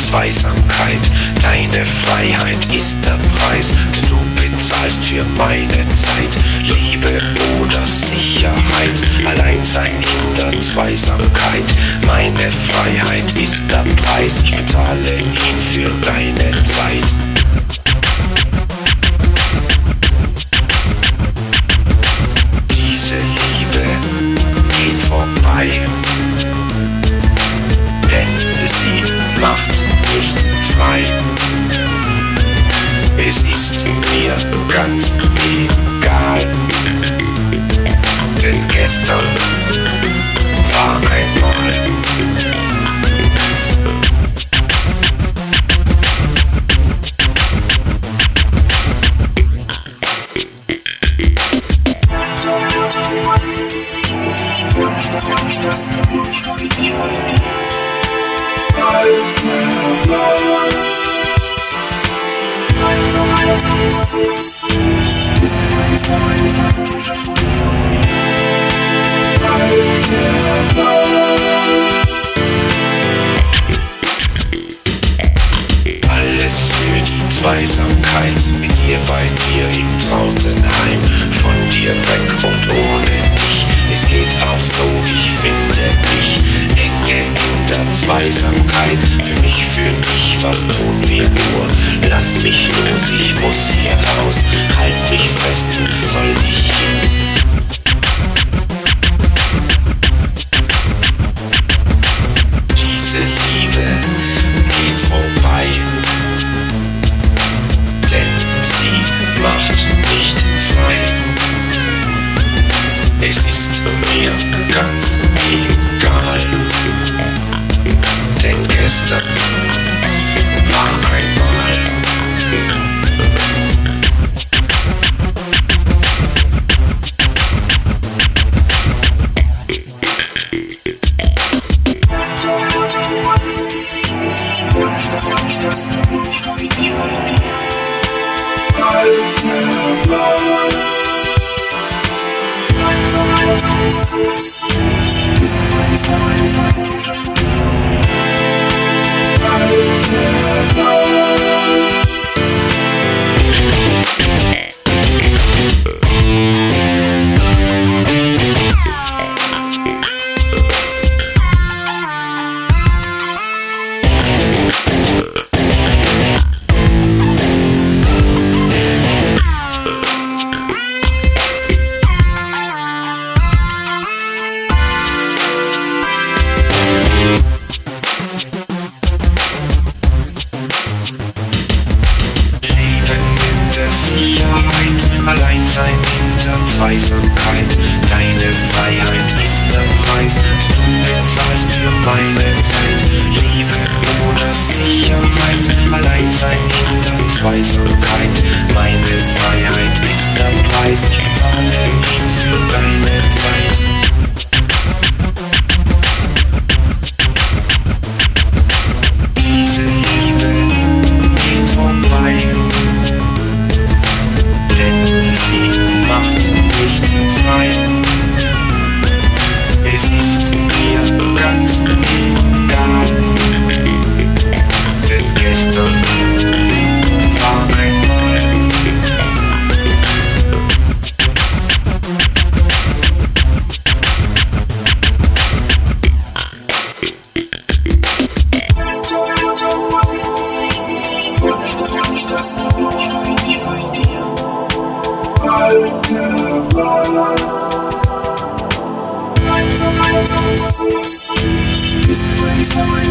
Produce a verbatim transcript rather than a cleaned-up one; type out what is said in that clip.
Zweisamkeit. Deine Freiheit ist der Preis, den du bezahlst für meine Zeit. Liebe oder Sicherheit, Alleinsein in der Zweisamkeit. Meine Freiheit ist der Preis, ich bezahle ihn für deine Zeit. Diese Liebe geht vorbei, denn sie macht nicht frei. Es ist mir ganz egal, denn gestern war einmal. Alles für die Zweisamkeit, mit dir bei dir im Trautenheim, von dir weg und ohne dich. Es geht auch so, ich finde mich enge in der Zweisamkeit. Für mich, für dich, was tun wir nur? Lass mich los, ich muss hier raus. Halt mich fest, wo soll ich hin? Diese Liebe geht vorbei, denn sie macht nicht frei. Es ist mir ganz egal, denn gestern war einmal. Alleinsein in der Zweisamkeit. Deine Freiheit ist der Preis, den du bezahlst für meine Zeit. Liebe oder Sicherheit, Alleinsein in der Zweisamkeit. Meine Freiheit ist der Preis, ich bezahle ihn für deine Zeit. Diese Liebe geht vorbei, denn sie macht nicht frei. Es ist mir ganz egal, denn gestern war einmal. Ist